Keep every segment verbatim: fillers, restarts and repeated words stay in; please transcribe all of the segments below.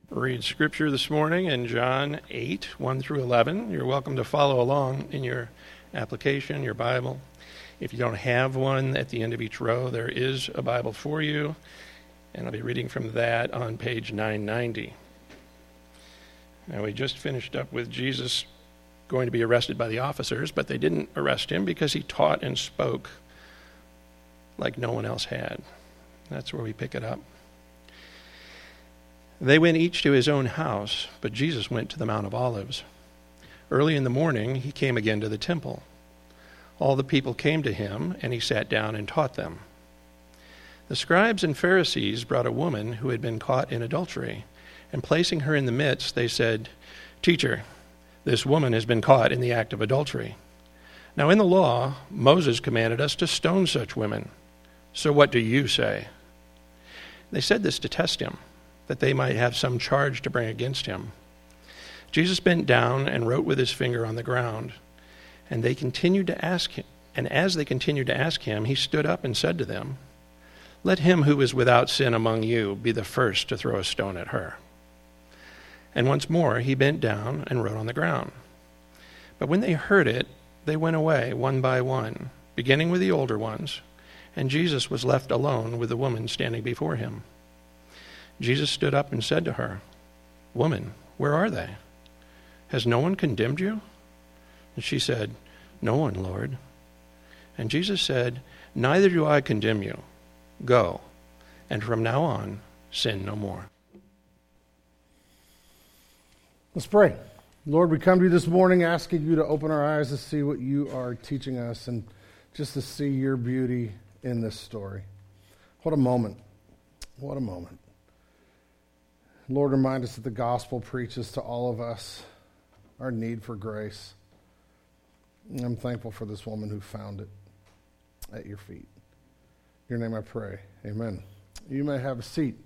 Read scripture this morning in John eight, one through eleven. You're welcome to follow along in your application, your Bible. If you don't have one, at the end of each row there is a Bible for you, and I'll be reading from that on page nine ninety. Now, we just finished up with Jesus going to be arrested by the officers, but they didn't arrest him because he taught and spoke like no one else had. That's where we pick it up. They went each to his own house, but Jesus went to the Mount of Olives. Early in the morning, he came again to the temple. All the people came to him, and he sat down and taught them. The scribes and Pharisees brought a woman who had been caught in adultery, and placing her in the midst, they said, "Teacher, this woman has been caught in the act of adultery. Now in the law, Moses commanded us to stone such women. So what do you say?" They said this to test him, that they might have some charge to bring against him. Jesus bent down and wrote with his finger on the ground, and they continued to ask him. And as they continued to ask him, he stood up and said to them, "Let him who is without sin among you be the first to throw a stone at her." And once more he bent down and wrote on the ground. But when they heard it, they went away one by one, beginning with the older ones, and Jesus was left alone with the woman standing before him. Jesus stood up and said to her, "Woman, where are they? Has no one condemned you?" And she said, "No one, Lord." And Jesus said, "Neither do I condemn you. Go, and from now on, sin no more." Let's pray. Lord, we come to you this morning asking you to open our eyes to see what you are teaching us and just to see your beauty in this story. What a moment. What a moment. Lord, remind us that the gospel preaches to all of us our need for grace. And I'm thankful for this woman who found it at your feet. In your name I pray. Amen. You may have a seat.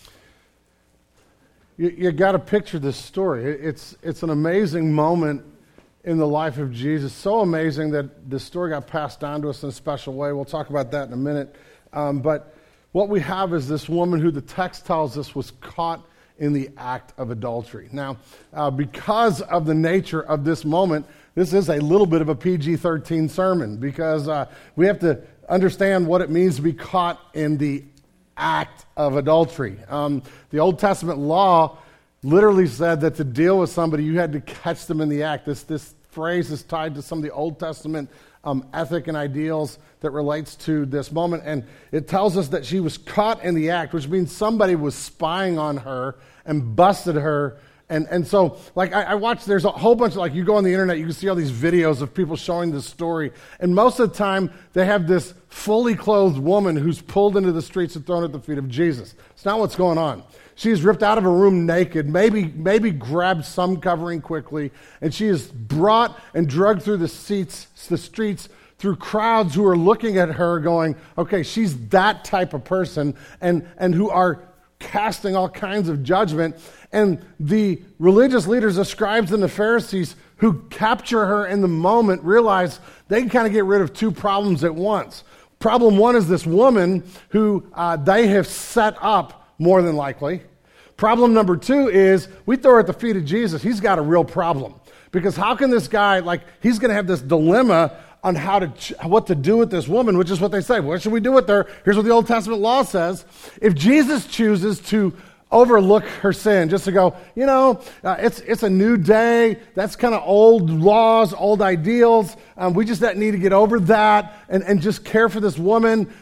You, you got to picture this story. It's, it's an amazing moment in the life of Jesus. So amazing that the story got passed down to us in a special way. We'll talk about that in a minute. Um, but what we have is this woman who the text tells us was caught in the act of adultery. Now, uh, because of the nature of this moment, this is a little bit of a P G thirteen sermon because uh, we have to understand what it means to be caught in the act of adultery. Um, the Old Testament law literally said that to deal with somebody, you had to catch them in the act. This, this phrase is tied to some of the Old Testament um, ethic and ideals that relates to this moment. And it tells us that she was caught in the act, which means somebody was spying on her and busted her. And and so, like, I, I watched, there's a whole bunch of, like, you go on the internet, you can see all these videos of people showing this story. And most of the time, they have this fully clothed woman who's pulled into the streets and thrown at the feet of Jesus. It's not what's going on. She's ripped out of a room naked, maybe maybe grabbed some covering quickly, and she is brought and drugged through the seats, the streets, through crowds who are looking at her going, okay, she's that type of person, and, and who are casting all kinds of judgment. And the religious leaders, the scribes and the Pharisees who capture her in the moment realize they can kind of get rid of two problems at once. Problem one is this woman who uh, they have set up, more than likely. Problem number two is we throw her at the feet of Jesus. He's got a real problem. Because how can this guy, like, he's going to have this dilemma on how to, ch- what to do with this woman, which is what they say. What should we do with her? Here's what the Old Testament law says. If Jesus chooses to overlook her sin, just to go, you know, uh, it's it's a new day. That's kind of old laws, old ideals. Um, we just need to get over that and, and just care for this woman.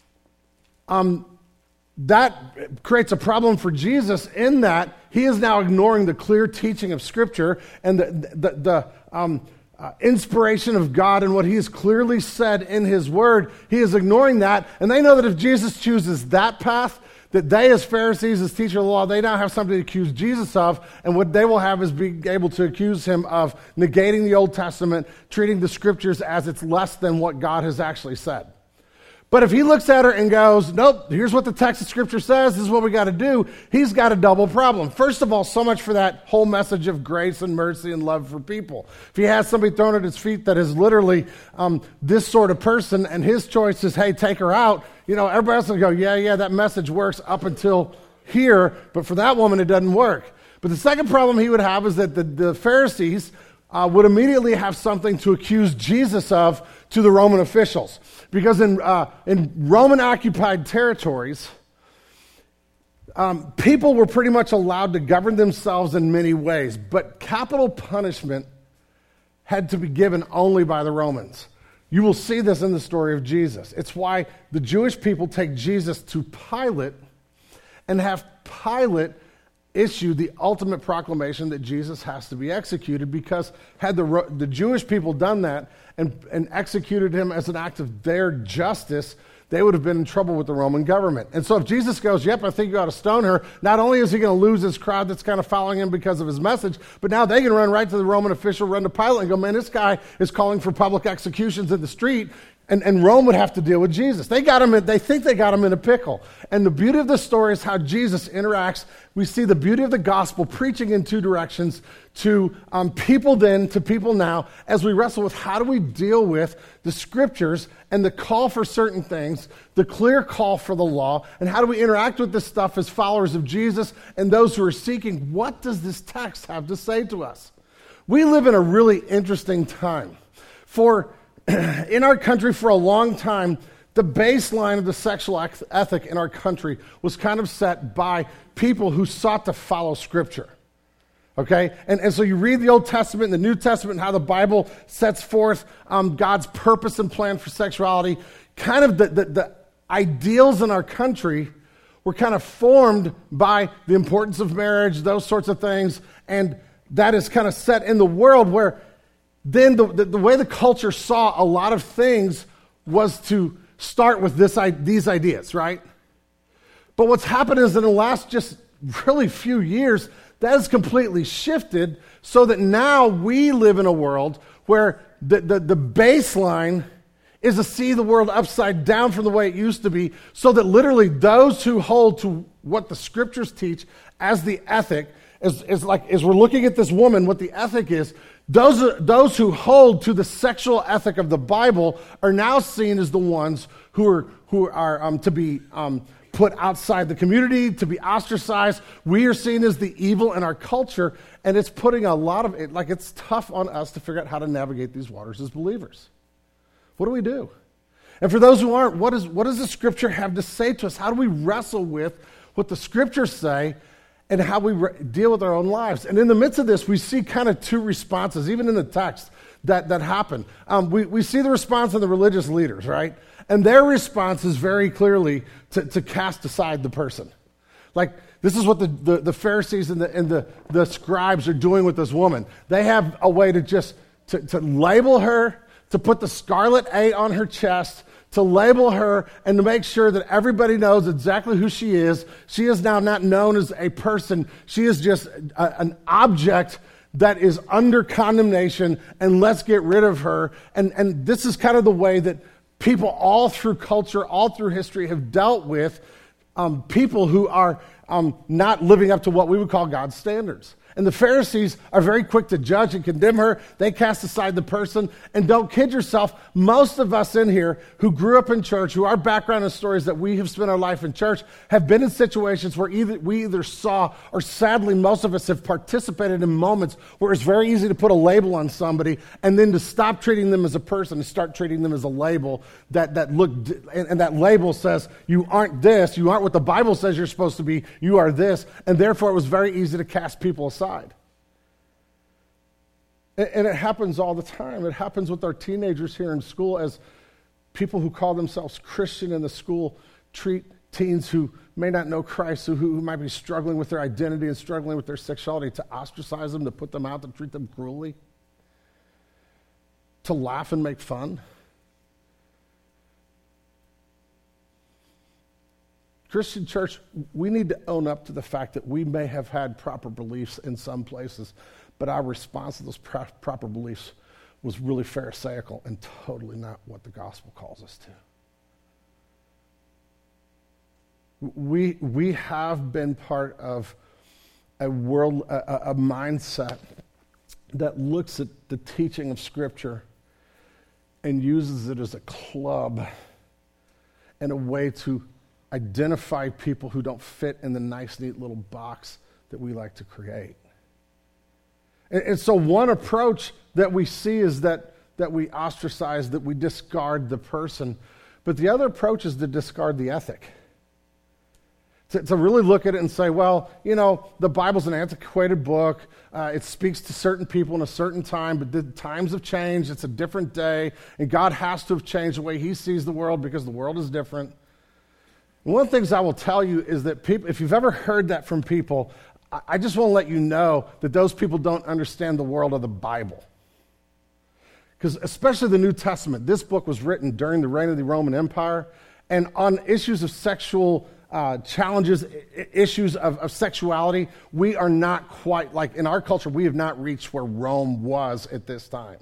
Um, that creates a problem for Jesus in that he is now ignoring the clear teaching of Scripture and the the, the um, uh, inspiration of God and what he has clearly said in his word. He is ignoring that, and they know that if Jesus chooses that path, that they as Pharisees, as teachers of the law, they now have something to accuse Jesus of, and what they will have is being able to accuse him of negating the Old Testament, treating the Scriptures as it's less than what God has actually said. But if he looks at her and goes, nope, here's what the text of Scripture says, this is what we got to do, he's got a double problem. First of all, so much for that whole message of grace and mercy and love for people. If he has somebody thrown at his feet that is literally um, this sort of person, and his choice is, hey, take her out, you know, everybody else will go, yeah, yeah, that message works up until here, but for that woman, it doesn't work. But the second problem he would have is that the, the Pharisees uh, would immediately have something to accuse Jesus of to the Roman officials. Because in, uh, in Roman-occupied territories, um, people were pretty much allowed to govern themselves in many ways, but capital punishment had to be given only by the Romans. You will see this in the story of Jesus. It's why the Jewish people take Jesus to Pilate and have Pilate issue the ultimate proclamation that Jesus has to be executed, because had the, the Jewish people done that and, and executed him as an act of their justice, they would have been in trouble with the Roman government. And so if Jesus goes, yep, I think you ought to stone her, not only is he going to lose his crowd that's kind of following him because of his message, but now they can run right to the Roman official, run to Pilate and go, man, this guy is calling for public executions in the street. And, and Rome would have to deal with Jesus. They got him in, they think they got him in a pickle. And the beauty of the story is how Jesus interacts. We see the beauty of the gospel preaching in two directions, to um, people then, to people now, as we wrestle with how do we deal with the scriptures and the call for certain things, the clear call for the law, and how do we interact with this stuff as followers of Jesus and those who are seeking, what does this text have to say to us? We live in a really interesting time. For in our country, for a long time, the baseline of the sexual ethic in our country was kind of set by people who sought to follow Scripture. Okay? And, and so you read the Old Testament and the New Testament and how the Bible sets forth um, God's purpose and plan for sexuality. Kind of the, the, the ideals in our country were kind of formed by the importance of marriage, those sorts of things. And that is kind of set in the world where then the, the, the way the culture saw a lot of things was to start with this, these ideas, right? But what's happened is in the last just really few years, that has completely shifted so that now we live in a world where the, the, the baseline is to see the world upside down from the way it used to be, so that literally those who hold to what the scriptures teach as the ethic, is, is like as we're looking at this woman, what the ethic is, Those, those who hold to the sexual ethic of the Bible are now seen as the ones who are, who are um, to be um, put outside the community, to be ostracized. We are seen as the evil in our culture, and it's putting a lot of it, like it's tough on us to figure out how to navigate these waters as believers. What do we do? And for those who aren't, what, is, what does the Scripture have to say to us? How do we wrestle with what the Scriptures say and how we re- deal with our own lives? And in the midst of this, we see kind of two responses, even in the text, that, that happen. Um, we, we see the response of the religious leaders, right? And their response is very clearly to, to cast aside the person. Like, this is what the, the, the Pharisees and, the, and the, the scribes are doing with this woman. They have a way to just, to, to label her, to put the scarlet A on her chest, to label her and to make sure that everybody knows exactly who she is. She is now not known as a person. She is just a, an object that is under condemnation, and let's get rid of her. And, and this is kind of the way that people all through culture, all through history have dealt with um, people who are um, not living up to what we would call God's standards. And the Pharisees are very quick to judge and condemn her. They cast aside the person. And don't kid yourself, most of us in here who grew up in church, who our background and stories that we have spent our life in church, have been in situations where either we either saw, or sadly most of us have participated in moments where it's very easy to put a label on somebody and then to stop treating them as a person and start treating them as a label that, that look, and, and that label says, you aren't this, you aren't what the Bible says you're supposed to be, you are this. And therefore it was very easy to cast people aside. And it happens all the time. It happens with our teenagers here in school, as people who call themselves Christian in the school treat teens who may not know Christ, who, who might be struggling with their identity and struggling with their sexuality, to ostracize them, to put them out, to treat them cruelly, to laugh and make fun. Christian church, we need to own up to the fact that we may have had proper beliefs in some places, but our response to those pro- proper beliefs was really pharisaical and totally not what the gospel calls us to. We, we have been part of a world, a, a mindset that looks at the teaching of Scripture and uses it as a club and a way to identify people who don't fit in the nice, neat little box that we like to create. And, and so one approach that we see is that, that we ostracize, that we discard the person. But the other approach is to discard the ethic. To, to really look at it and say, well, you know, the Bible's an antiquated book. Uh, it speaks to certain people in a certain time, but the times have changed. It's a different day, and God has to have changed the way he sees the world because the world is different. And one of the things I will tell you is that people, if you've ever heard that from people, I, I just want to let you know that those people don't understand the world of the Bible. Because especially the New Testament, this book was written during the reign of the Roman Empire, and on issues of sexual Uh, challenges, I- issues of, of sexuality, we are not quite like, in our culture, we have not reached where Rome was at this time.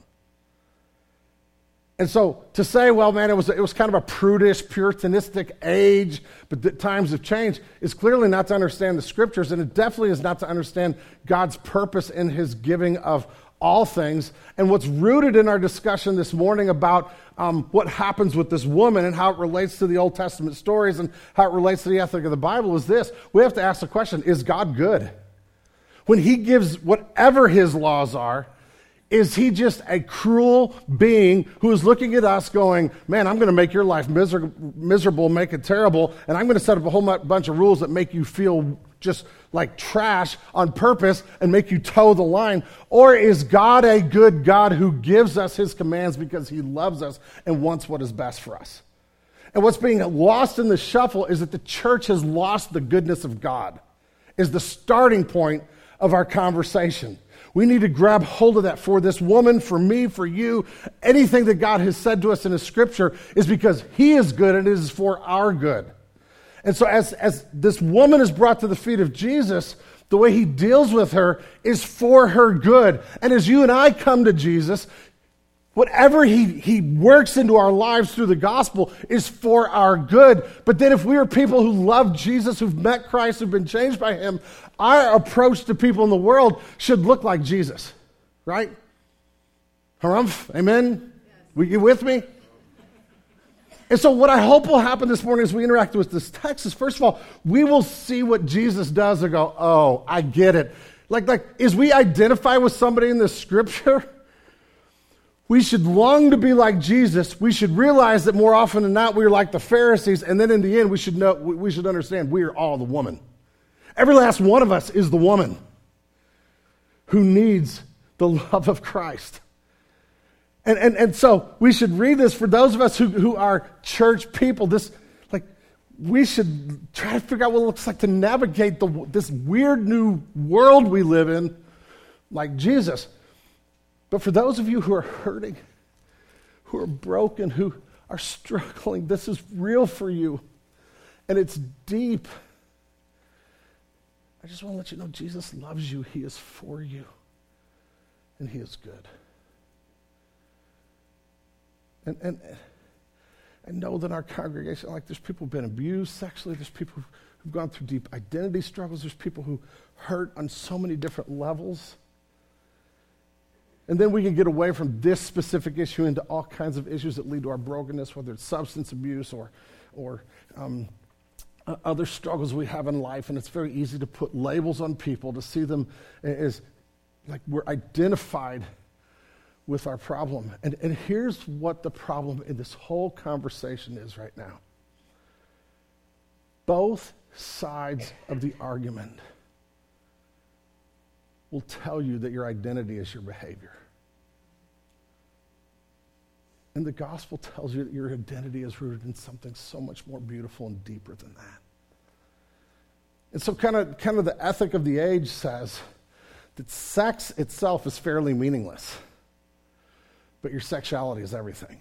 And so to say, well, man, it was, it was kind of a prudish, puritanistic age, but the times have changed, is clearly not to understand the scriptures, and it definitely is not to understand God's purpose in his giving of all things. And what's rooted in our discussion this morning about um, what happens with this woman and how it relates to the Old Testament stories and how it relates to the ethic of the Bible is this. We have to ask the question, is God good? When he gives whatever his laws are, is he just a cruel being who is looking at us going, man, I'm going to make your life miser- miserable, make it terrible, and I'm going to set up a whole bunch of rules that make you feel just like trash on purpose and make you toe the line? Or is God a good God who gives us his commands because he loves us and wants what is best for us? And what's being lost in the shuffle is that the church has lost the goodness of God, is the starting point of our conversation. We need to grab hold of that for this woman, for me, for you. Anything that God has said to us in his scripture is because he is good and it is for our good. And so as, as this woman is brought to the feet of Jesus, the way he deals with her is for her good. And as you and I come to Jesus, whatever he, he works into our lives through the gospel is for our good. But then if we are people who love Jesus, who've met Christ, who've been changed by him, our approach to people in the world should look like Jesus, right? Harumph, amen? Yes. You with me? And so what I hope will happen this morning as we interact with this text is, first of all, we will see what Jesus does and go, oh, I get it. Like, like as we identify with somebody in the scripture, we should long to be like Jesus. We should realize that more often than not, we're like the Pharisees. And then in the end, we should know, we should understand we are all the woman. Every last one of us is the woman who needs the love of Christ. And, and and so we should read this for those of us who, who are church people. This, like, we should try to figure out what it looks like to navigate the, this weird new world we live in like Jesus. But for those of you who are hurting, who are broken, who are struggling, this is real for you. And it's deep. I just want to let you know Jesus loves you. He is for you. And he is good. And, and I know that in our congregation, like there's people who've been abused sexually, there's people who've gone through deep identity struggles, there's people who hurt on so many different levels. And then we can get away from this specific issue into all kinds of issues that lead to our brokenness, whether it's substance abuse or, or um, other struggles we have in life. And it's very easy to put labels on people, to see them as like we're identified with our problem. And, and here's what the problem in this whole conversation is right now. Both sides of the argument will tell you that your identity is your behavior. And the gospel tells you that your identity is rooted in something so much more beautiful and deeper than that. And so kind of, kind of the ethic of the age says that sex itself is fairly meaningless, but your sexuality is everything.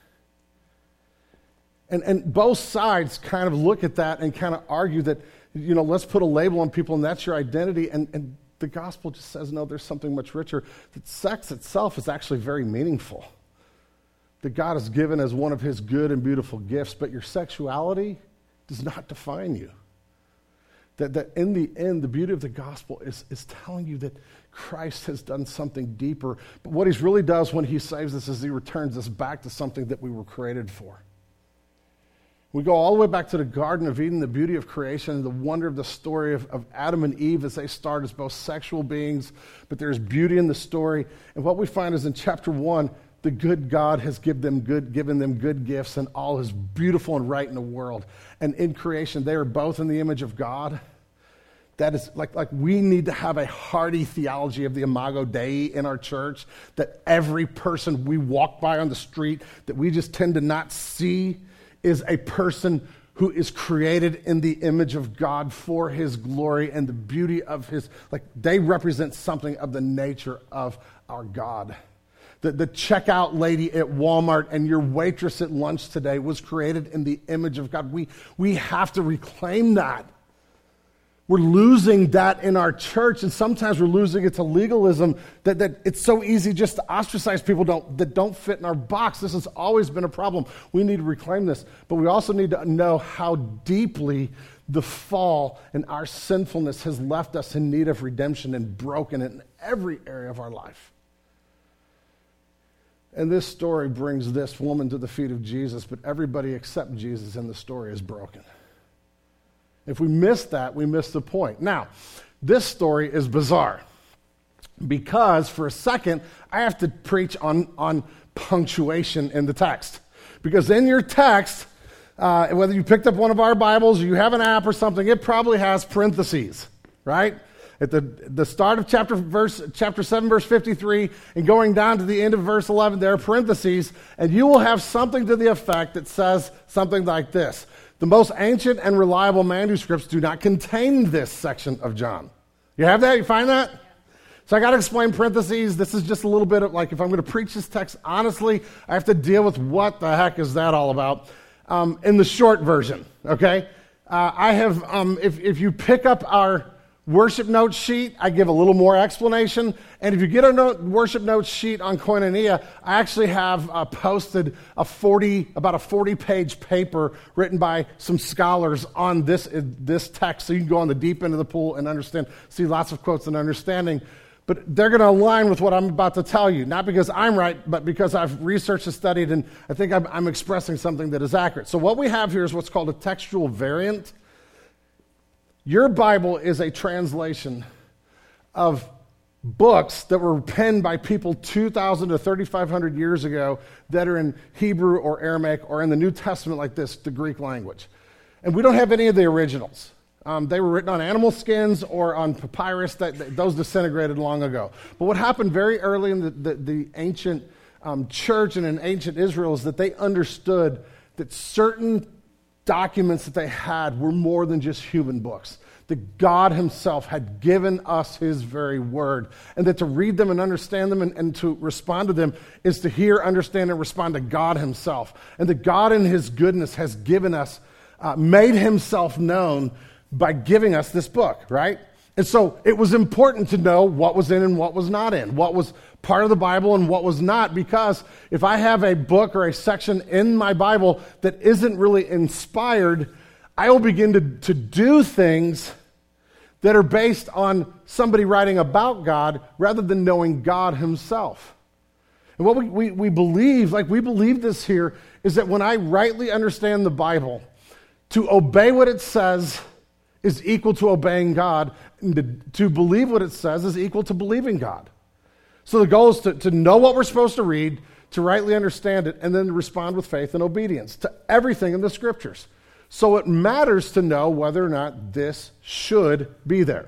And, and both sides kind of look at that and kind of argue that, you know, let's put a label on people and that's your identity. And, and the gospel just says, no, there's something much richer. That sex itself is actually very meaningful. That God has given as one of his good and beautiful gifts, but your sexuality does not define you. That, that in the end, the beauty of the gospel is, is telling you that Christ has done something deeper. But what he really does when he saves us is he returns us back to something that we were created for. We go all the way back to the Garden of Eden, the beauty of creation, and the wonder of the story of, of Adam and Eve as they start as both sexual beings, but there's beauty in the story. And what we find is in chapter one, the good God has give them good, given them good gifts, and all is beautiful and right in the world. And in creation, they are both in the image of God. That is like, like we need to have a hearty theology of the Imago Dei in our church, that every person we walk by on the street that we just tend to not see is a person who is created in the image of God for his glory and the beauty of his, like they represent something of the nature of our God. The, the checkout lady at Walmart and your waitress at lunch today was created in the image of God. We, we have to reclaim that. We're losing that in our church, and sometimes we're losing it to legalism, that, that it's so easy just to ostracize people don't, that don't fit in our box. This has always been a problem. We need to reclaim this, but we also need to know how deeply the fall and our sinfulness has left us in need of redemption and broken in every area of our life. And this story brings this woman to the feet of Jesus, but everybody except Jesus in the story is broken. If we miss that, we miss the point. Now, this story is bizarre because for a second, I have to preach on, on punctuation in the text. Because in your text, uh, whether you picked up one of our Bibles or you have an app or something, it probably has parentheses, right? At the, the start of chapter verse chapter seven, verse fifty-three, and going down to the end of verse eleven, there are parentheses, and you will have something to the effect that says something like this. The most ancient and reliable manuscripts do not contain this section of John. You have that? You find that? Yeah. So I got to explain parentheses. This is just a little bit of like, if I'm going to preach this text honestly, I have to deal with what the heck is that all about um, in the short version, okay? Uh, I have, um, if, if you pick up our worship note sheet, I give a little more explanation. And if you get a note, worship note sheet on Koinonia, I actually have uh, posted a forty, about a forty-page paper written by some scholars on this, uh, this text, so you can go on the deep end of the pool and understand, see lots of quotes and understanding. But they're going to align with what I'm about to tell you, not because I'm right, but because I've researched and studied, and I think I'm, I'm expressing something that is accurate. So what we have here is what's called a textual variant. Your Bible is a translation of books that were penned by people two thousand to thirty-five hundred years ago that are in Hebrew or Aramaic or in the New Testament like this, the Greek language. And we don't have any of the originals. Um, they were written on animal skins or on papyrus. That, that those disintegrated long ago. But what happened very early in the, the, the ancient um, church and in ancient Israel is that they understood that certain documents that they had were more than just human books. That God himself had given us his very word. And that to read them and understand them and, and to respond to them is to hear, understand, and respond to God himself. And that God in his goodness has given us, uh, made himself known by giving us this book, right? And so it was important to know what was in and what was not in, what was part of the Bible and what was not, because if I have a book or a section in my Bible that isn't really inspired, I will begin to, to do things that are based on somebody writing about God rather than knowing God himself. And what we, we, we believe, like we believe this here, is that when I rightly understand the Bible, to obey what it says is equal to obeying God, and to, to believe what it says is equal to believing God. So the goal is to, to know what we're supposed to read, to rightly understand it, and then to respond with faith and obedience to everything in the Scriptures. So it matters to know whether or not this should be there.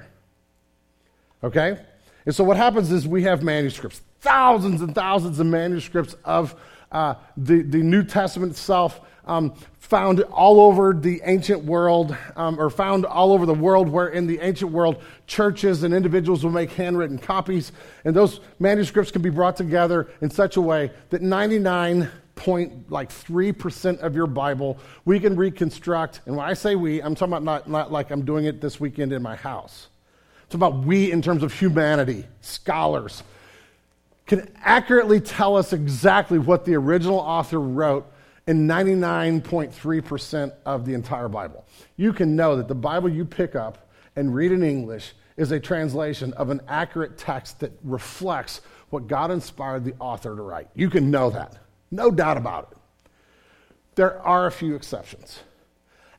Okay? And so what happens is we have manuscripts, thousands and thousands of manuscripts of uh, the, the New Testament itself, um, found all over the ancient world, um, or found all over the world, where in the ancient world, churches and individuals will make handwritten copies, and those manuscripts can be brought together in such a way that ninety-nine point like three percent of your Bible we can reconstruct. And when I say we, I'm talking about not, not like I'm doing it this weekend in my house. It's about we in terms of humanity, scholars, can accurately tell us exactly what the original author wrote in ninety-nine point three percent of the entire Bible. You can know that the Bible you pick up and read in English is a translation of an accurate text that reflects what God inspired the author to write. You can know that. No doubt about it. There are a few exceptions.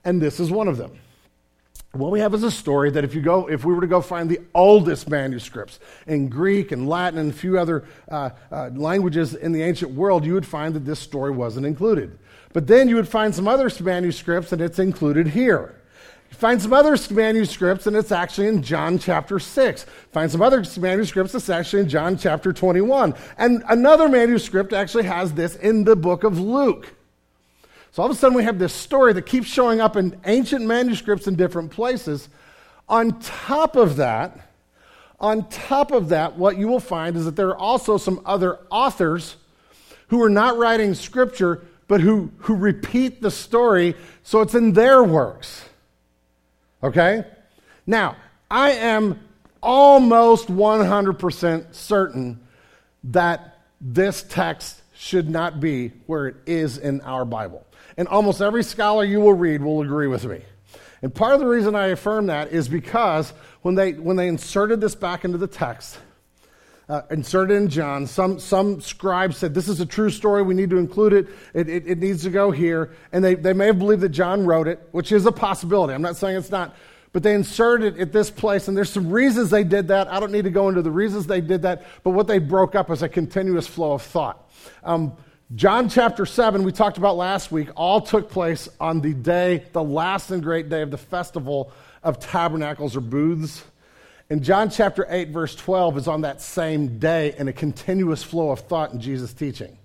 and this is one of them. What we have is a story that if you go, if we were to go find the oldest manuscripts in Greek and Latin and a few other uh, uh, languages in the ancient world, you would find that this story wasn't included. But then you would find some other manuscripts and it's included here. You find some other manuscripts and it's actually in John chapter six. Find some other manuscripts that's actually in John chapter twenty-one. And another manuscript actually has this in the book of Luke. So all of a sudden we have this story that keeps showing up in ancient manuscripts in different places. On top of that, on top of that, what you will find is that there are also some other authors who are not writing scripture, but who, who repeat the story, so it's in their works. Okay? Now, I am almost one hundred percent certain that this text should not be where it is in our Bible. And almost every scholar you will read will agree with me. And part of the reason I affirm that is because when they when they inserted this back into the text, uh, inserted in John, some some scribes said, this is a true story, we need to include it, it, it, it needs to go here. And they, they may have believed that John wrote it, which is a possibility. I'm not saying it's not. But they inserted it at this place, and there's some reasons they did that. I don't need to go into the reasons they did that, but what they broke up is a continuous flow of thought. Um, John chapter seven, we talked about last week, all took place on the day, the last and great day of the festival of tabernacles or booths. And John chapter eight, verse twelve is on that same day in a continuous flow of thought in Jesus' teaching.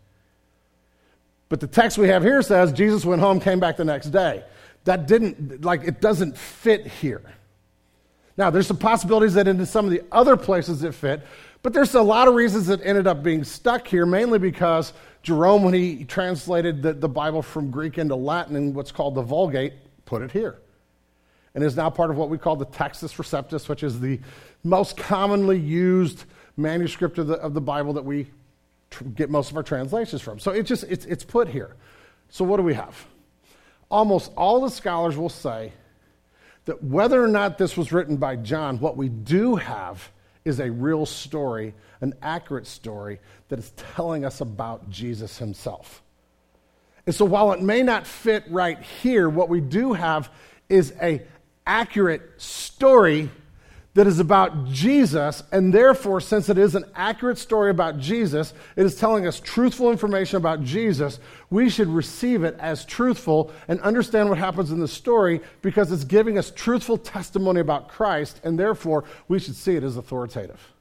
But the text we have here says Jesus went home, came back the next day. That didn't, like, it doesn't fit here. Now, there's some possibilities that in some of the other places it fit, but there's a lot of reasons that ended up being stuck here, mainly because Jerome, when he translated the, the Bible from Greek into Latin in what's called the Vulgate, put it here. And is now part of what we call the Textus Receptus, which is the most commonly used manuscript of the, of the Bible that we tr- get most of our translations from. So it just it's it's put here. So what do we have? Almost all the scholars will say that whether or not this was written by John, what we do have is a real story, an accurate story that is telling us about Jesus himself. And so while it may not fit right here, what we do have is a accurate story that is about Jesus, and therefore, since it is an accurate story about Jesus, it is telling us truthful information about Jesus, we should receive it as truthful and understand what happens in the story because it's giving us truthful testimony about Christ, and therefore, we should see it as authoritative.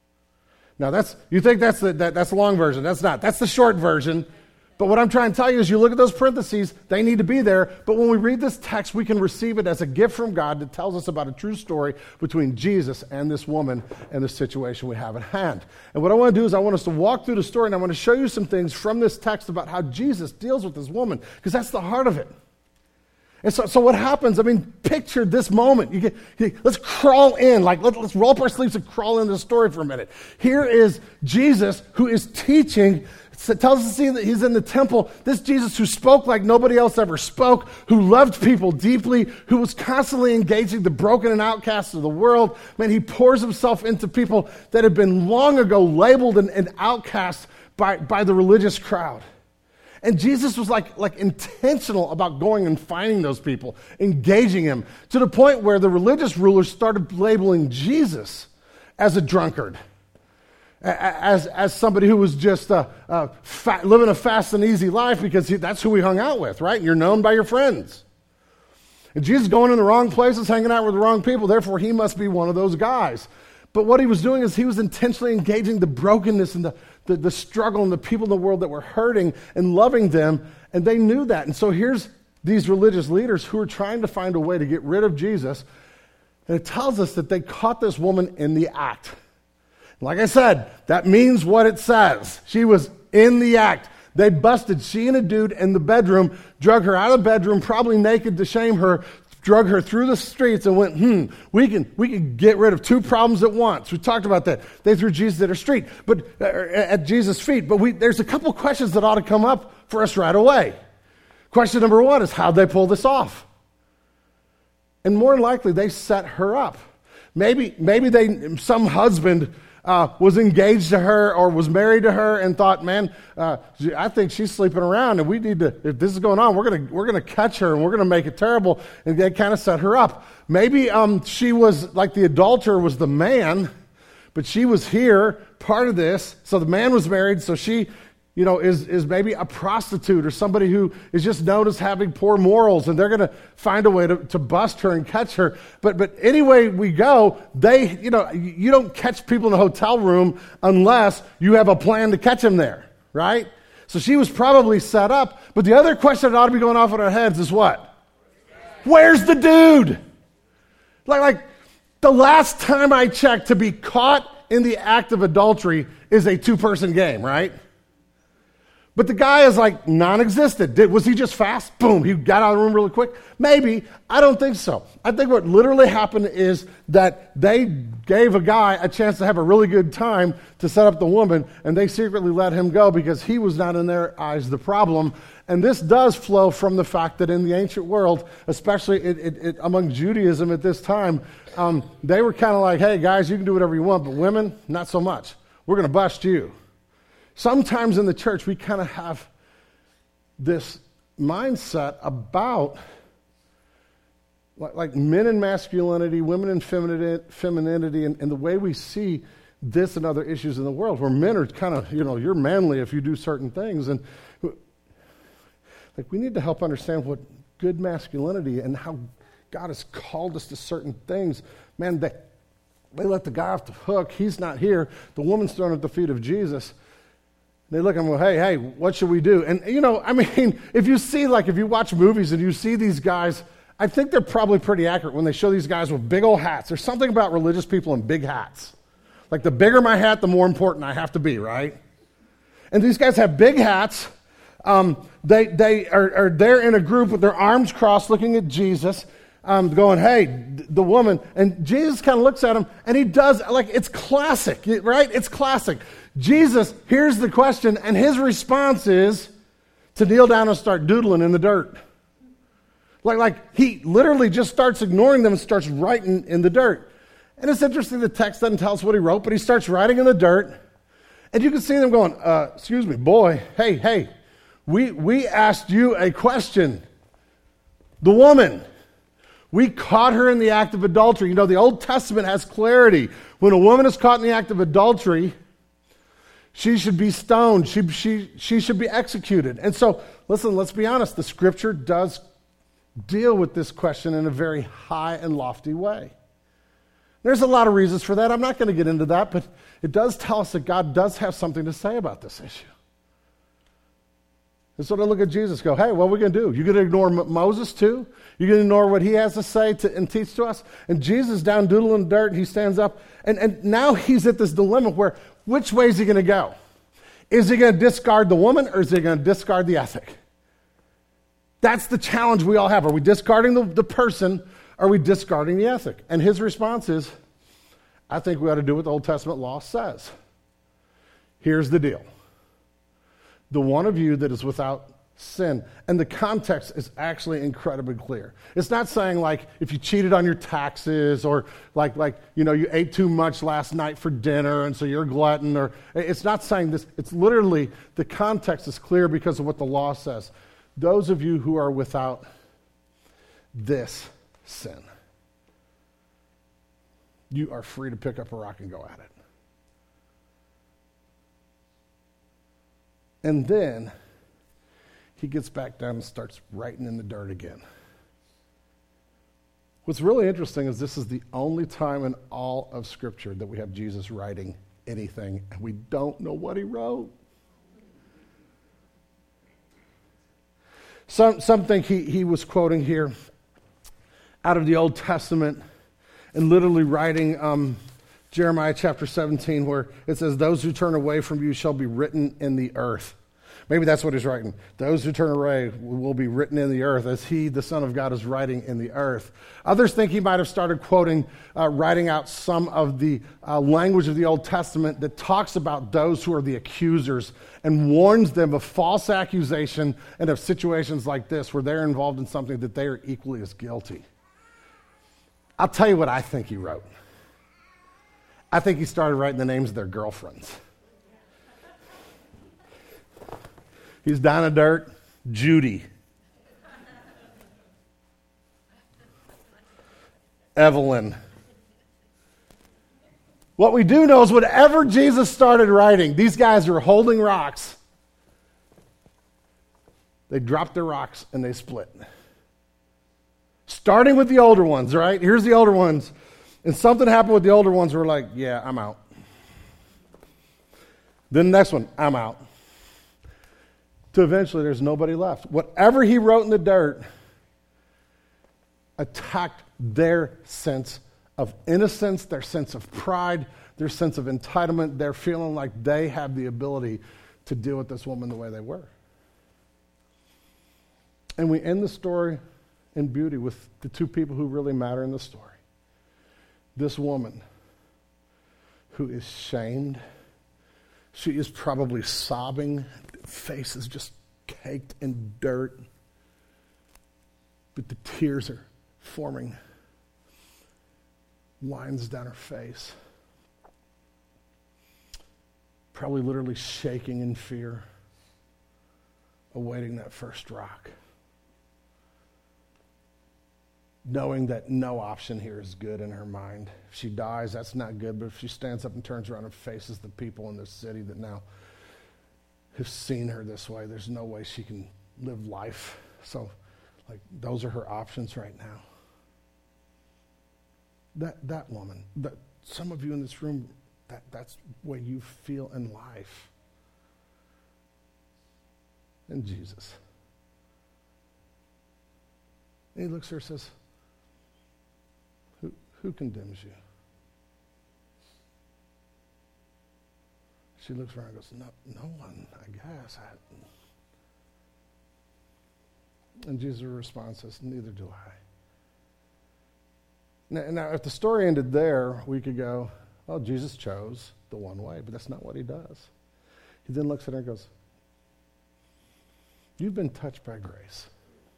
Now, that's you think that's the, that, that's the long version. That's not. That's the short version. But what I'm trying to tell you is you look at those parentheses, they need to be there. But when we read this text, we can receive it as a gift from God that tells us about a true story between Jesus and this woman and the situation we have at hand. And what I want to do is I want us to walk through the story, and I want to show you some things from this text about how Jesus deals with this woman, because that's the heart of it. And so, so what happens, I mean, picture this moment. You get, you, let's crawl in, like let, let's roll up our sleeves and crawl into the story for a minute. Here is Jesus who is teaching. It tells us to see that he's in the temple. This Jesus who spoke like nobody else ever spoke, who loved people deeply, who was constantly engaging the broken and outcasts of the world. Man, he pours himself into people that have been long ago labeled and, and outcast by, by the religious crowd. And Jesus was like, like intentional about going and finding those people, engaging them, to the point where the religious rulers started labeling Jesus as a drunkard. As as somebody who was just uh, uh, fat, living a fast and easy life because he, that's who he hung out with, right? You're known by your friends. And Jesus going in the wrong places, hanging out with the wrong people, therefore he must be one of those guys. But what he was doing is he was intentionally engaging the brokenness and the, the, the struggle and the people in the world that were hurting and loving them, and they knew that. And so here's these religious leaders who are trying to find a way to get rid of Jesus, and it tells us that they caught this woman in the act. Like I said, that means what it says. She was in the act. They busted she and a dude in the bedroom, drug her out of the bedroom, probably naked to shame her, drug her through the streets and went, hmm, we can we can get rid of two problems at once. We talked about that. They threw Jesus at her street, but uh, at Jesus' feet. But we, there's a couple questions that ought to come up for us right away. Question number one is, how'd they pull this off? And more than likely, they set her up. Maybe, maybe they, some husband uh, was engaged to her or was married to her and thought, man, uh, I think she's sleeping around, and we need to. If this is going on, we're gonna we're gonna catch her and we're gonna make it terrible. And they kind of set her up. Maybe um, she was like the adulterer was the man, but she was here, part of this. So the man was married, so she, you know, is is maybe a prostitute or somebody who is just known as having poor morals, and they're going to find a way to, to bust her and catch her. But but anyway we go, they, you know, you don't catch people in a hotel room unless you have a plan to catch them there, right? So she was probably set up. But the other question that ought to be going off in our heads is what? Where's the dude? Like, like the last time I checked, to be caught in the act of adultery is a two-person game, right? But the guy is like non-existent. Did, was he just fast? Boom, he got out of the room really quick? Maybe. I don't think so. I think what literally happened is that they gave a guy a chance to have a really good time to set up the woman, and they secretly let him go because he was not in their eyes the problem. And this does flow from the fact that in the ancient world, especially it, it, it, among Judaism at this time, um, they were kind of like, hey, guys, you can do whatever you want, but women, not so much. We're going to bust you. Sometimes in the church, we kind of have this mindset about like, like men and masculinity, women and femininity, femininity and, and the way we see this and other issues in the world, where men are kind of, you know, you're manly if you do certain things. And like we need to help understand what good masculinity and how God has called us to certain things. Man, they, they let the guy off the hook. He's not here. The woman's thrown at the feet of Jesus. They look and go, hey, hey, what should we do? And, you know, I mean, if you see, like, if you watch movies and you see these guys, I think they're probably pretty accurate when they show these guys with big old hats. There's something about religious people and big hats. Like, the bigger my hat, the more important I have to be, right? And these guys have big hats. Um, they they are, are there in a group with their arms crossed looking at Jesus, um, going, hey, the woman. And Jesus kind of looks at him, and he does, like, it's classic, right? It's classic. Jesus hears the question, and his response is to kneel down and start doodling in the dirt. Like, like he literally just starts ignoring them and starts writing in the dirt. And it's interesting, the text doesn't tell us what he wrote, but he starts writing in the dirt. And you can see them going, uh, excuse me, boy, hey, hey, we, we asked you a question. The woman, we caught her in the act of adultery. You know, the Old Testament has clarity. When a woman is caught in the act of adultery, she should be stoned. She, she, she should be executed. And so, listen, let's be honest. The Scripture does deal with this question in a very high and lofty way. There's a lot of reasons for that. I'm not going to get into that, but it does tell us that God does have something to say about this issue. And so to look at Jesus go, hey, what are we going to do? You going to ignore M- Moses too? You going to ignore what he has to say to, and teach to us? And Jesus down doodling in the dirt, he stands up, and, and now he's at this dilemma where which way is he going to go? Is he going to discard the woman, or is he going to discard the ethic? That's the challenge we all have. Are we discarding the, the person, or are we discarding the ethic? And his response is, I think we ought to do what the Old Testament law says. Here's the deal. The one of you that is without sin. And the context is actually incredibly clear. It's not saying like if you cheated on your taxes or like, like you know, you ate too much last night for dinner and so you're a glutton. Or it's not saying this. It's literally, the context is clear because of what the law says. Those of you who are without this sin, you are free to pick up a rock and go at it. And then he gets back down and starts writing in the dirt again. What's really interesting is this is the only time in all of Scripture that we have Jesus writing anything, and we don't know what he wrote. Some, some think he, he was quoting here out of the Old Testament and literally writing um, Jeremiah chapter seventeen, where it says, those who turn away from you shall be written in the earth. Maybe that's what he's writing. Those who turn away will be written in the earth, as he, the Son of God, is writing in the earth. Others think he might have started quoting, uh, writing out some of the uh, language of the Old Testament that talks about those who are the accusers and warns them of false accusation and of situations like this where they're involved in something that they are equally as guilty. I'll tell you what I think he wrote. I think he started writing the names of their girlfriends. He's down in dirt, Judy. Evelyn. What we do know is whatever Jesus started writing, these guys are holding rocks. They dropped their rocks and they split. Starting with the older ones, right? Here's the older ones. And something happened with the older ones. We're like, yeah, I'm out. Then the next one, I'm out. To eventually there's nobody left. Whatever he wrote in the dirt attacked their sense of innocence, their sense of pride, their sense of entitlement, their feeling like they have the ability to deal with this woman the way they were. And we end the story in beauty with the two people who really matter in the story. This woman who is shamed. She is probably sobbing. Face is just caked in dirt. But the tears are forming lines down her face. Probably literally shaking in fear, awaiting that first rock. Knowing that no option here is good in her mind. If she dies, that's not good, but if she stands up and turns around and faces the people in this city that now have seen her this way, there's no way she can live life. So, like, those are her options right now. That that woman, that some of you in this room, that, that's the way you feel in life. And Jesus. And he looks at her and says, Who, who condemns you? She looks around and goes, no, no one, I guess. I... And Jesus' response says, neither do I. Now, now, if the story ended there, we could go, oh, Jesus chose the one way, but that's not what he does. He then looks at her and goes, you've been touched by grace.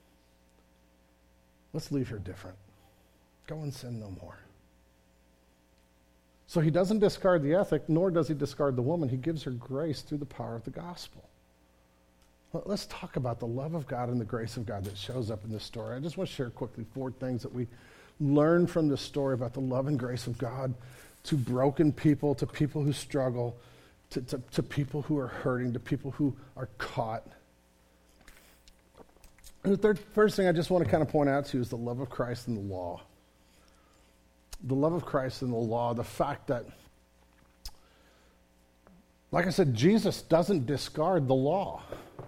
Let's leave her different. Go and sin no more. So he doesn't discard the ethic, nor does he discard the woman. He gives her grace through the power of the gospel. Let's talk about the love of God and the grace of God that shows up in this story. I just want to share quickly four things that we learn from this story about the love and grace of God to broken people, to people who struggle, to, to, to people who are hurting, to people who are caught. And the third, first thing I just want to kind of point out to you is the love of Christ and the law. The love of Christ and the law, the fact that, like I said, Jesus doesn't discard the law.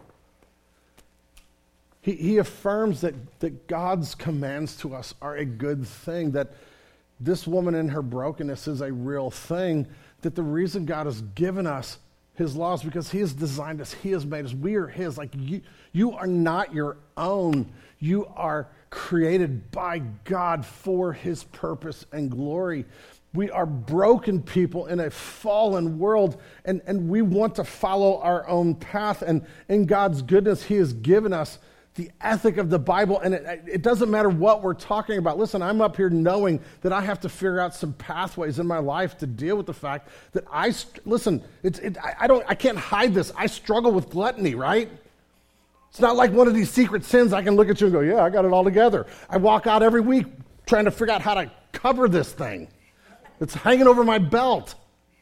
He, he affirms that, that God's commands to us are a good thing, that this woman in her brokenness is a real thing, that the reason God has given us his laws because he has designed us, he has made us, we are his. Like you, you are not your own. You are created by God for his purpose and glory. We are broken people in a fallen world, and, and we want to follow our own path. And in God's goodness, he has given us the ethic of the Bible, and it, it doesn't matter what we're talking about. Listen, I'm up here knowing that I have to figure out some pathways in my life to deal with the fact that I, listen, it's, it, I, I don't, I can't hide this. I struggle with gluttony, right? It's not like one of these secret sins I can look at you and go, yeah, I got it all together. I walk out every week trying to figure out how to cover this thing. It's hanging over my belt.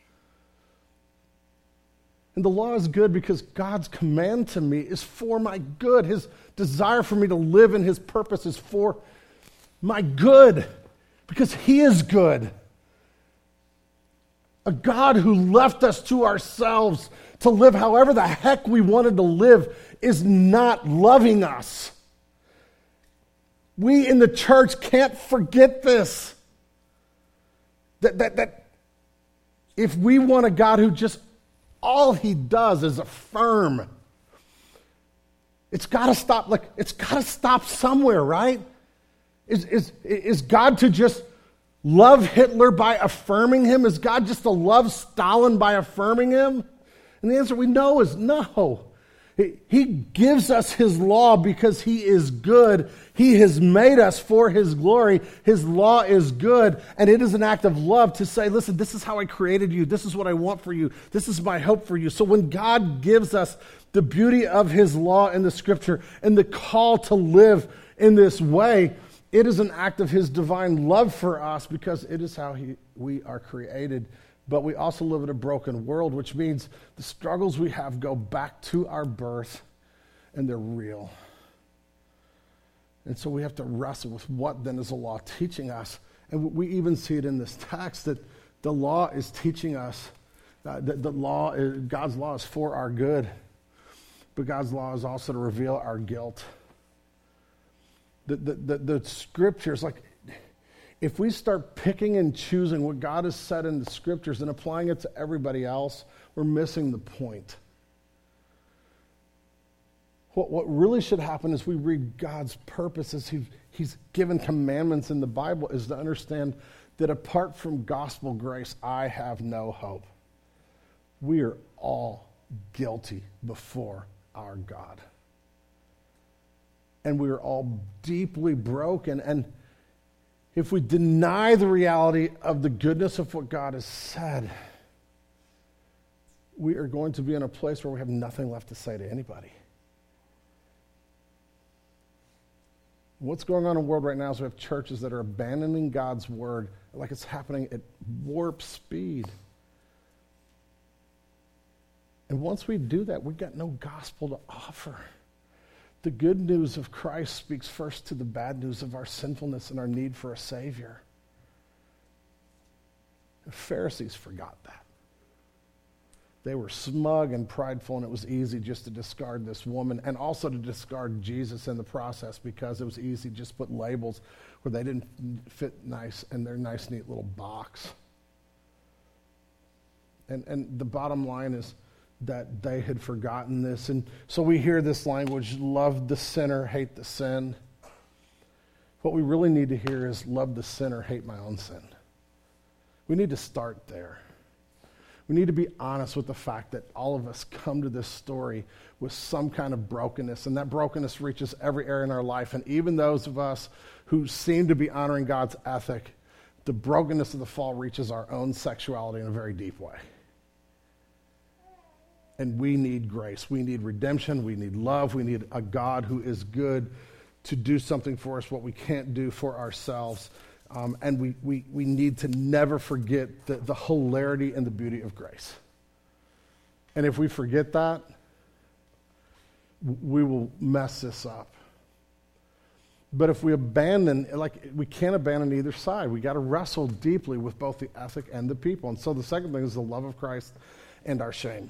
And the law is good because God's command to me is for my good. His desire for me to live in his purpose is for my good because he is good. A God who left us to ourselves to live however the heck we wanted to live is not loving us. We in the church can't forget this. That, that, that if we want a God who just, all he does is affirm, it's got to stop, like, it's got to stop somewhere, right? Is, is, is God to just love Hitler by affirming him? Is God just to love Stalin by affirming him? And the answer we know is no. He, he gives us his law because he is good. He has made us for his glory. His law is good, and it is an act of love to say, listen, this is how I created you. This is what I want for you. This is my hope for you. So when God gives us the beauty of his law in the scripture and the call to live in this way, it is an act of his divine love for us because it is how he, we are created. But we also live in a broken world, which means the struggles we have go back to our birth, and they're real. And so we have to wrestle with what then is the law teaching us. And we even see it in this text that the law is teaching us uh, that the law, is, God's law is for our good, but God's law is also to reveal our guilt. The, the, the, the scriptures, like, if we start picking and choosing what God has said in the scriptures and applying it to everybody else, we're missing the point. What, what really should happen is we read God's purposes. He, he's given commandments in the Bible is to understand that apart from gospel grace, I have no hope. We are all guilty before our God. And we are all deeply broken. And if we deny the reality of the goodness of what God has said, we are going to be in a place where we have nothing left to say to anybody. What's going on in the world right now is we have churches that are abandoning God's word like it's happening at warp speed. And once we do that, we've got no gospel to offer. The good news of Christ speaks first to the bad news of our sinfulness and our need for a Savior. The Pharisees forgot that. They were smug and prideful, and it was easy just to discard this woman and also to discard Jesus in the process because it was easy to just put labels where they didn't fit nice in their nice, neat little box. And, and the bottom line is that they had forgotten this. And so we hear this language, love the sinner, hate the sin. What we really need to hear is love the sinner, hate my own sin. We need to start there. We need to be honest with the fact that all of us come to this story with some kind of brokenness, and that brokenness reaches every area in our life. And even those of us who seem to be honoring God's ethic, the brokenness of the fall reaches our own sexuality in a very deep way. And we need grace. We need redemption. We need love. We need a God who is good to do something for us, what we can't do for ourselves. Um, and we, we, we need to never forget the, the hilarity and the beauty of grace. And if we forget that, we will mess this up. But if we abandon, like we can't abandon either side. We got to wrestle deeply with both the ethic and the people. And so the second thing is the love of Christ and our shame.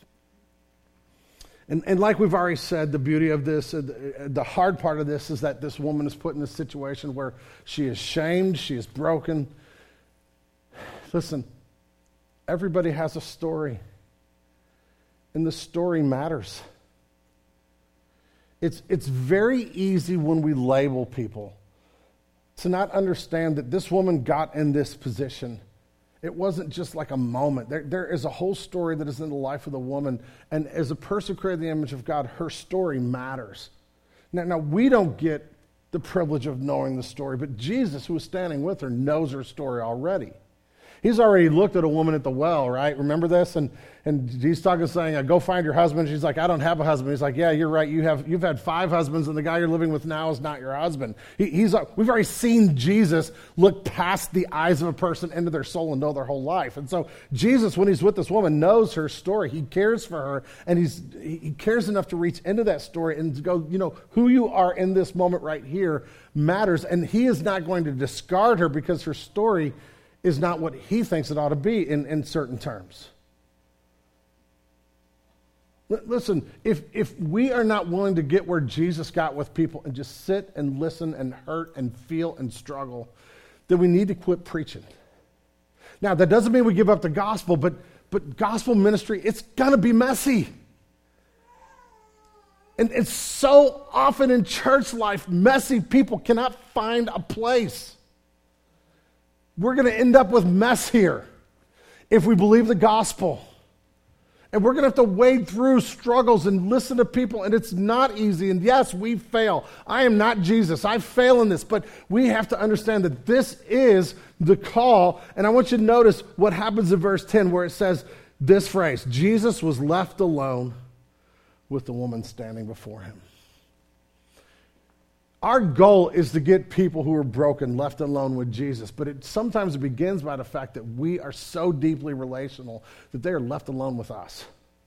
And, and like we've already said, the beauty of this, uh, the, the hard part of this is that this woman is put in a situation where she is shamed, she is broken. Listen, everybody has a story, and the story matters. It's, it's very easy when we label people to not understand that this woman got in this position. It wasn't just like a moment. There, there is a whole story that is in the life of the woman. And as a person created in the image of God, her story matters. Now, now, we don't get the privilege of knowing the story, but Jesus, who was standing with her, knows her story already. He's already looked at a woman at the well, right? Remember this? And and he's talking, saying, go find your husband. She's like, I don't have a husband. He's like, yeah, you're right. You have, you've had five husbands, and the guy you're living with now is not your husband. He, he's We've already seen Jesus look past the eyes of a person into their soul and know their whole life. And so Jesus, when he's with this woman, knows her story. He cares for her, and he's he cares enough to reach into that story and to go, you know, who you are in this moment right here matters. And he is not going to discard her because her story is not what he thinks it ought to be in, in certain terms. L- listen, if, if we are not willing to get where Jesus got with people and just sit and listen and hurt and feel and struggle, then we need to quit preaching. Now, that doesn't mean we give up the gospel, but, but gospel ministry, it's going to be messy. And it's so often in church life, messy people cannot find a place. We're going to end up with mess here if we believe the gospel. And we're going to have to wade through struggles and listen to people, and it's not easy. And yes, we fail. I am not Jesus. I fail in this, but we have to understand that this is the call. And I want you to notice what happens in verse ten where it says this phrase, Jesus was left alone with the woman standing before him. Our goal is to get people who are broken left alone with Jesus, but it sometimes it begins by the fact that we are so deeply relational that they are left alone with us.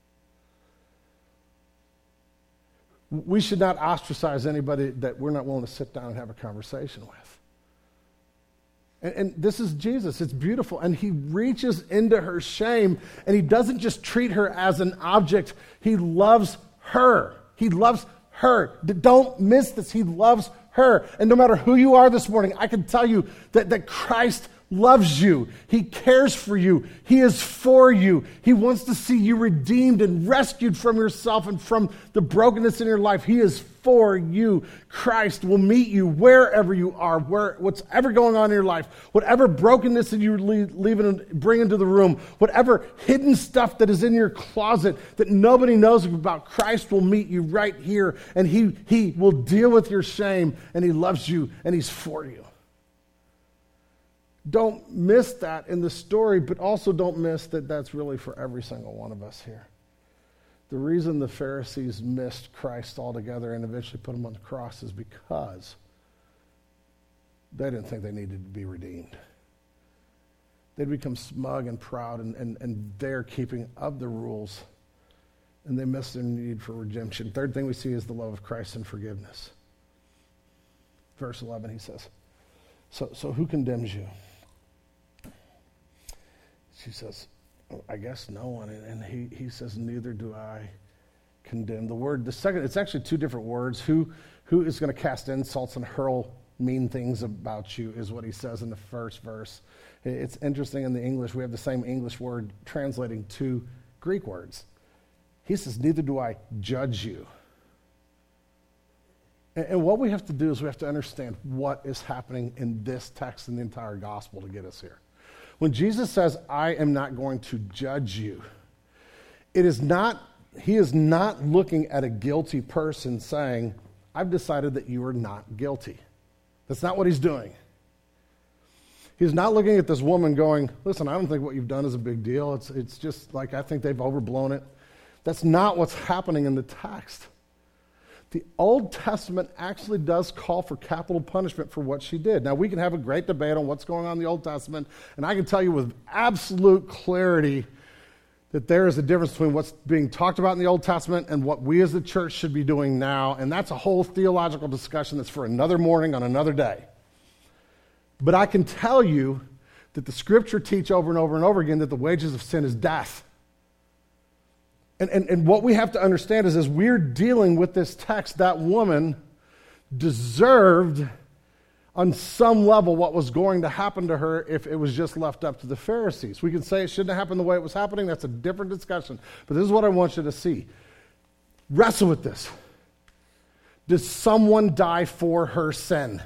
We should not ostracize anybody that we're not willing to sit down and have a conversation with. And, and this is Jesus. It's beautiful. And he reaches into her shame, and he doesn't just treat her as an object. He loves her. He loves her. Her. Don't miss this. He loves her. And no matter who you are this morning, I can tell you that, that Christ loves you. He cares for you. He is for you. He wants to see you redeemed and rescued from yourself and from the brokenness in your life. He is for you. Christ will meet you wherever you are, where whatever going on in your life, whatever brokenness that you leave, leave in, bring into the room, whatever hidden stuff that is in your closet that nobody knows about, Christ will meet you right here, and he, he will deal with your shame, and he loves you, and he's for you. Don't miss that in the story, but also don't miss that that's really for every single one of us here. The reason the Pharisees missed Christ altogether and eventually put him on the cross is because they didn't think they needed to be redeemed. They'd become smug and proud and, and, and their keeping of the rules, and they missed their need for redemption. Third thing we see is the love of Christ and forgiveness. Verse eleven, he says, so, so who condemns you? She says, I guess no one. And he, he says, neither do I condemn. The word, the second, it's actually two different words. Who, who is going to cast insults and hurl mean things about you is what he says in the first verse. It's interesting in the English, we have the same English word translating two Greek words. He says, neither do I judge you. And, and what we have to do is we have to understand what is happening in this text and the entire gospel to get us here. When Jesus says, I am not going to judge you, it is not, he is not looking at a guilty person saying, I've decided that you are not guilty. That's not what he's doing. He's not looking at this woman going, listen, I don't think what you've done is a big deal. It's, it's just like I think they've overblown it. That's not what's happening in the text. The Old Testament actually does call for capital punishment for what she did. Now, we can have a great debate on what's going on in the Old Testament, and I can tell you with absolute clarity that there is a difference between what's being talked about in the Old Testament and what we as the church should be doing now, and that's a whole theological discussion that's for another morning on another day. But I can tell you that the Scripture teach over and over and over again that the wages of sin is death. And, and, and what we have to understand is as we're dealing with this text, that woman deserved on some level what was going to happen to her if it was just left up to the Pharisees. We can say it shouldn't have happened the way it was happening. That's a different discussion. But this is what I want you to see. Wrestle with this. Did someone die for her sin?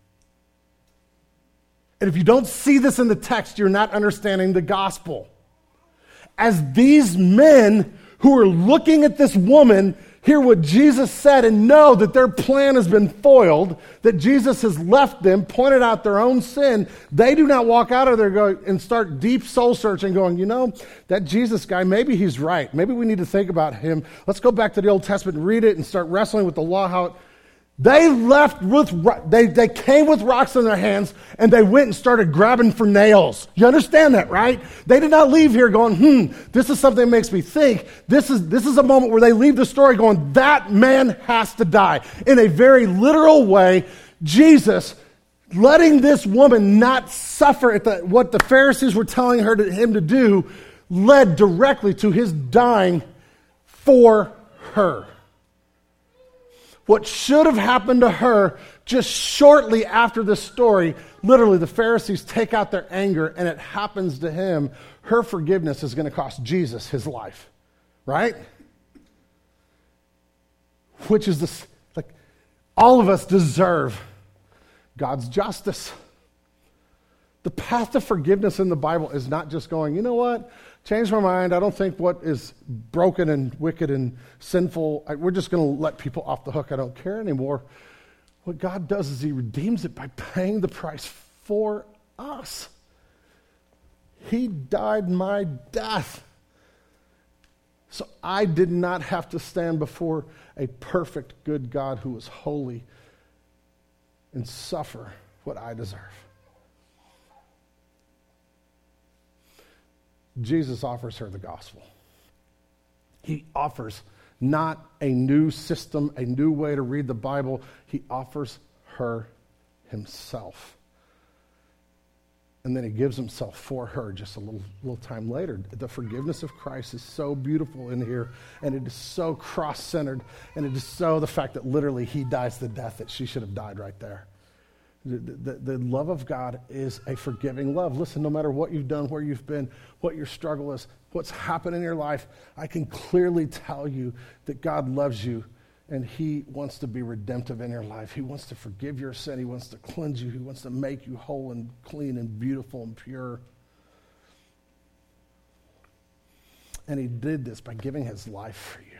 And if you don't see this in the text, you're not understanding the gospel. As these men who are looking at this woman hear what Jesus said and know that their plan has been foiled, that Jesus has left them, pointed out their own sin, they do not walk out of there go and start deep soul searching going, you know, that Jesus guy, maybe he's right. Maybe we need to think about him. Let's go back to the Old Testament and read it and start wrestling with the law, how it, They left with, they, they came with rocks in their hands and they went and started grabbing for nails. You understand that, right? They did not leave here going, hmm, this is something that makes me think. This is, this is a moment where they leave the story going, that man has to die. In a very literal way, Jesus, letting this woman not suffer at the, what the Pharisees were telling her to, him to do, led directly to his dying for her. What should have happened to her just shortly after this story, literally the Pharisees take out their anger and it happens to him. Her forgiveness is going to cost Jesus his life, right? Which is this, like, all of us deserve God's justice. The path to forgiveness in the Bible is not just going, you know what? Changed my mind. I don't think what is broken and wicked and sinful, I, we're just going to let people off the hook. I don't care anymore. What God does is he redeems it by paying the price for us. He died my death. So I did not have to stand before a perfect, good God who was holy and suffer what I deserve. Jesus offers her the gospel. He offers not a new system, a new way to read the Bible. He offers her himself. And then he gives himself for her just a little, little time later. The forgiveness of Christ is so beautiful in here, and it is so cross-centered, and it is so the fact that literally he dies the death that she should have died right there. The, the, the love of God is a forgiving love. Listen, no matter what you've done, where you've been, what your struggle is, what's happened in your life, I can clearly tell you that God loves you and he wants to be redemptive in your life. He wants to forgive your sin. He wants to cleanse you. He wants to make you whole and clean and beautiful and pure. And he did this by giving his life for you.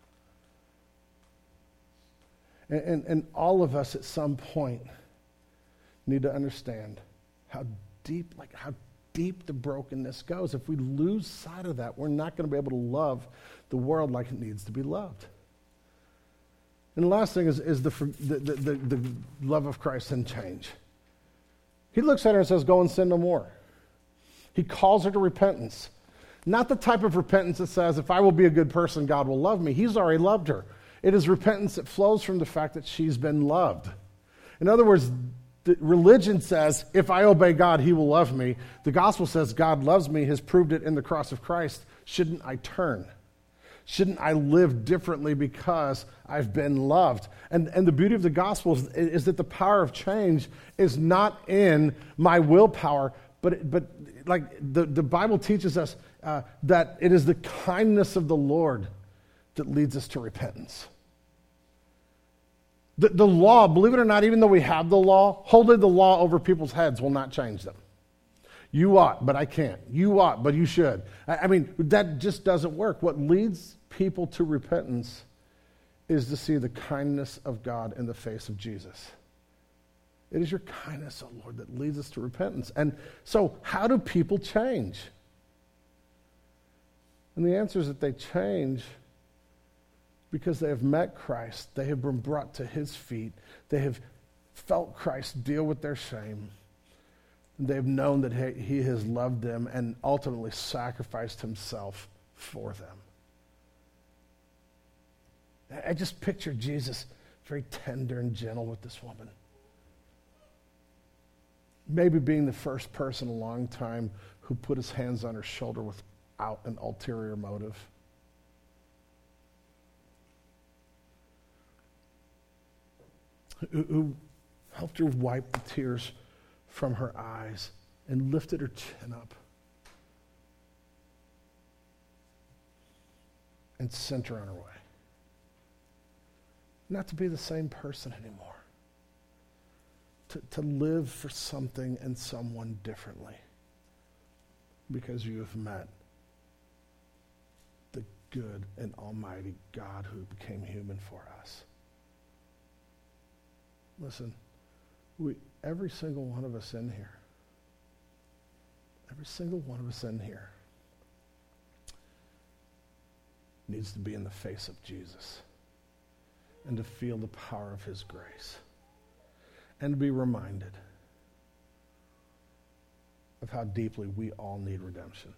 And, and, and all of us at some point need to understand how deep, like how deep the brokenness goes. If we lose sight of that, we're not going to be able to love the world like it needs to be loved. And the last thing is, is the, the, the, the love of Christ and change. He looks at her and says, go and sin no more. He calls her to repentance. Not the type of repentance that says, if I will be a good person, God will love me. He's already loved her. It is repentance that flows from the fact that she's been loved. In other words, the religion says, if I obey God, he will love me. The gospel says, God loves me, has proved it in the cross of Christ. Shouldn't I turn? Shouldn't I live differently because I've been loved? And, and the beauty of the gospel is, is that the power of change is not in my willpower, but, but like the, the Bible teaches us uh, that it is the kindness of the Lord that leads us to repentance. The, the law, believe it or not, even though we have the law, holding the law over people's heads will not change them. You ought, but I can't. You ought, but you should. I, I mean, that just doesn't work. What leads people to repentance is to see the kindness of God in the face of Jesus. It is your kindness, oh Lord, that leads us to repentance. And so, how do people change? And the answer is that they change because they have met Christ. They have been brought to his feet. They have felt Christ deal with their shame. And they have known that he, he has loved them and ultimately sacrificed himself for them. I just picture Jesus very tender and gentle with this woman. Maybe being the first person in a long time who put his hands on her shoulder without an ulterior motive. Who, who helped her wipe the tears from her eyes and lifted her chin up and sent her on her way. Not to be the same person anymore. To, to live for something and someone differently because you have met the good and almighty God who became human for us. Listen, we, every single one of us in here, every single one of us in here needs to be in the face of Jesus and to feel the power of his grace and to be reminded of how deeply we all need redemption.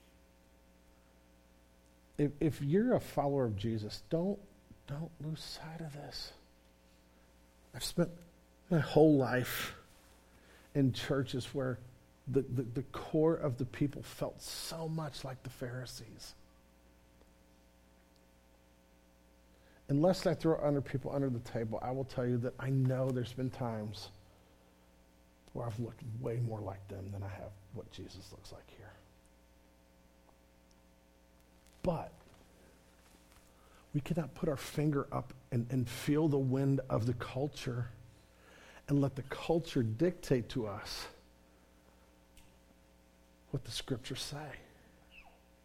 If, if you're a follower of Jesus, don't, don't lose sight of this. I've spent my whole life in churches where the, the, the core of the people felt so much like the Pharisees. Unless I throw under people under the table, I will tell you that I know there's been times where I've looked way more like them than I have what Jesus looks like here. But we cannot put our finger up and, and feel the wind of the culture and let the culture dictate to us what the scriptures say.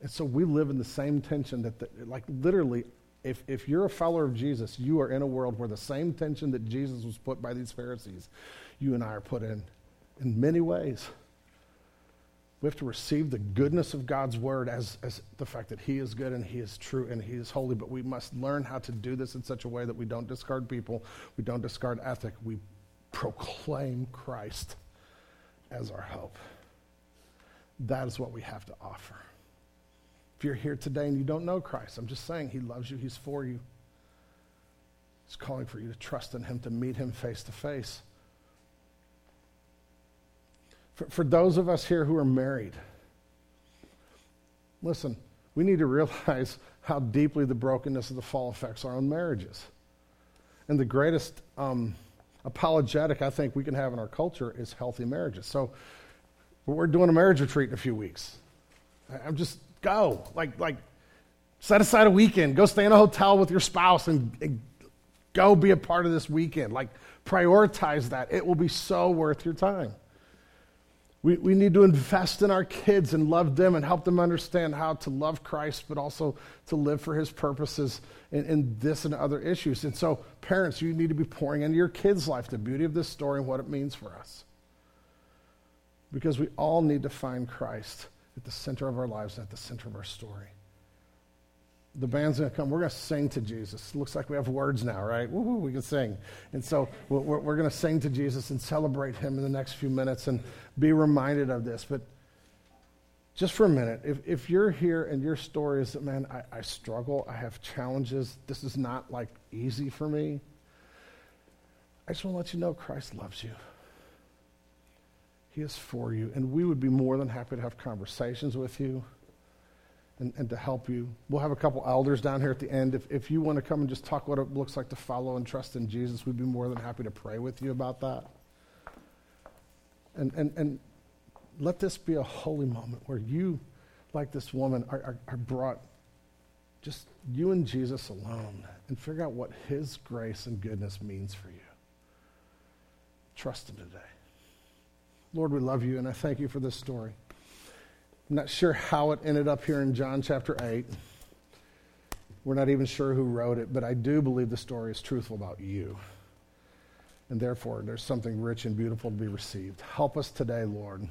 And so we live in the same tension that, the, like literally, if, if you're a follower of Jesus, you are in a world where the same tension that Jesus was put by these Pharisees, you and I are put in, in many ways. We have to receive the goodness of God's word as, as the fact that he is good and he is true and he is holy, but we must learn how to do this in such a way that we don't discard people, we don't discard ethic, we proclaim Christ as our hope. That is what we have to offer. If you're here today and you don't know Christ, I'm just saying he loves you, he's for you. He's calling for you to trust in him, to meet him face to face. For, for those of us here who are married, listen, we need to realize how deeply the brokenness of the fall affects our own marriages. And the greatest um, apologetic I think we can have in our culture is healthy marriages. So we're doing a marriage retreat in a few weeks. I'm just, go. Like, like, set aside a weekend. Go stay in a hotel with your spouse and, and go be a part of this weekend. Like, prioritize that. It will be so worth your time. We, we need to invest in our kids and love them and help them understand how to love Christ, but also to live for his purposes in, in this and other issues. And so, parents, you need to be pouring into your kids' life the beauty of this story and what it means for us. Because we all need to find Christ at the center of our lives, at the center of our story. The band's going to come. We're going to sing to Jesus. Looks like we have words now, right? Woo-hoo, we can sing. And so we're, we're going to sing to Jesus and celebrate him in the next few minutes and be reminded of this. But just for a minute, if, if you're here and your story is that, man, I, I struggle, I have challenges, this is not like easy for me, I just want to let you know Christ loves you. He is for you, and we would be more than happy to have conversations with you and, and to help you. We'll have a couple elders down here at the end. If, if you want to come and just talk what it looks like to follow and trust in Jesus, we'd be more than happy to pray with you about that. And and, and let this be a holy moment where you, like this woman, are, are, are brought just you and Jesus alone and figure out what his grace and goodness means for you. Trust him today. Lord, we love you, and I thank you for this story. I'm not sure how it ended up here in John chapter eight. We're not even sure who wrote it, but I do believe the story is truthful about you. And therefore, there's something rich and beautiful to be received. Help us today, Lord,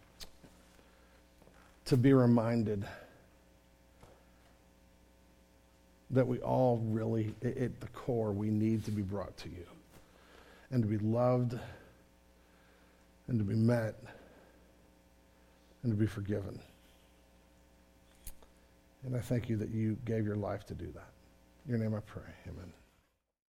to be reminded that we all really, at the core, we need to be brought to you and to be loved and to be met, and to be forgiven. And I thank you that you gave your life to do that. In your name I pray, amen.